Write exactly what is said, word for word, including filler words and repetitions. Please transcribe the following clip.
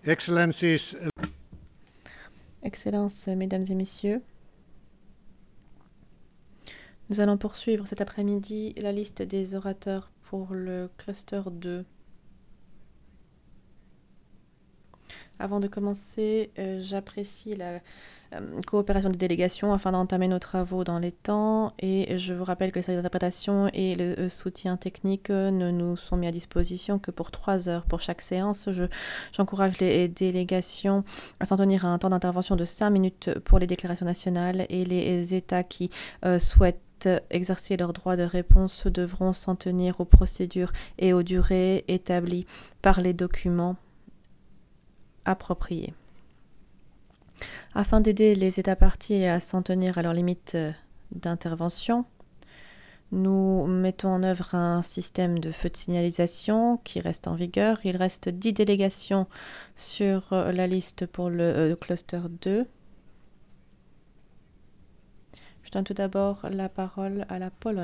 Excellencies, Excellences, Mesdames et Messieurs, nous allons poursuivre cet après-midi la liste des orateurs pour le cluster deux. Avant de commencer, euh, j'apprécie la euh, coopération des délégations afin d'entamer nos travaux dans les temps et je vous rappelle que les services d'interprétation et le euh, soutien technique euh, ne nous sont mis à disposition que pour trois heures pour chaque séance. Je, j'encourage les délégations à s'en tenir à un temps d'intervention de cinq minutes pour les déclarations nationales et les États qui euh, souhaitent exercer leur droit de réponse devront s'en tenir aux procédures et aux durées établies par les documents appropriés. Afin d'aider les États parties à s'en tenir à leurs limites d'intervention, nous mettons en œuvre un système de feu de signalisation qui reste en vigueur. Il reste dix délégations sur la liste pour le cluster deux. Je donne tout d'abord la parole à la Pologne.